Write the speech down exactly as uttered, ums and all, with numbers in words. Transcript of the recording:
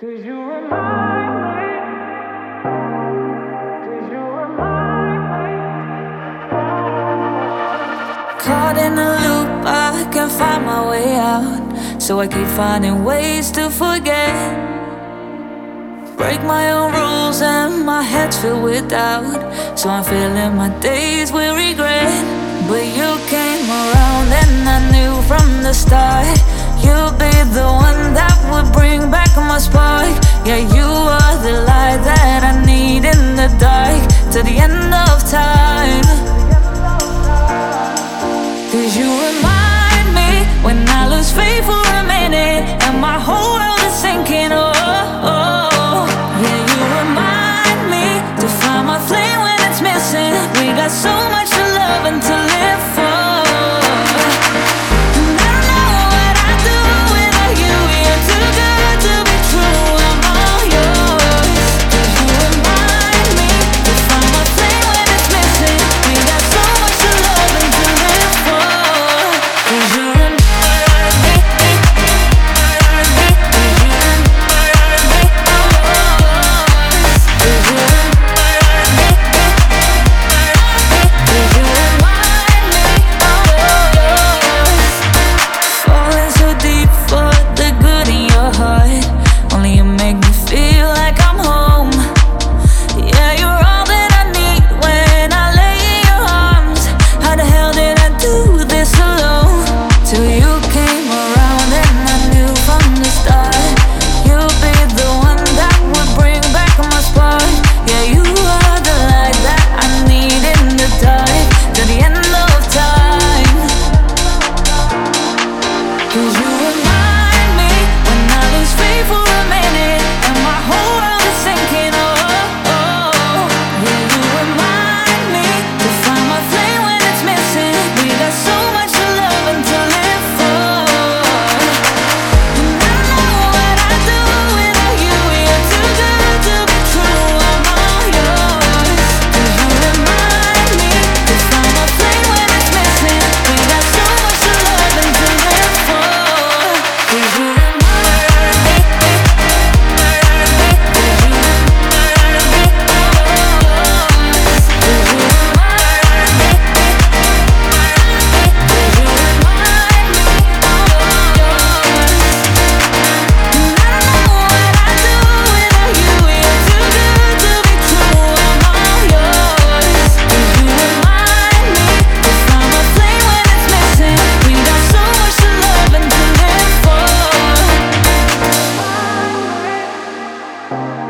Cause you remind me, cause you remind me. Caught in a loop, I can't find my way out. So I keep finding ways to forget. Break my own rules and my head's filled with doubt. So I'm filling my days with regret. But you came around and I knew from the start you'd be the one that would bring back my spark. Yeah, you are the light that I need in the dark till the end of time. Cause you remind me when I lose faith for a minute and my whole world is sinking. Oh, oh. Yeah, you remind me to find my flame when it's missing. We got so much to love and to live for. Bye.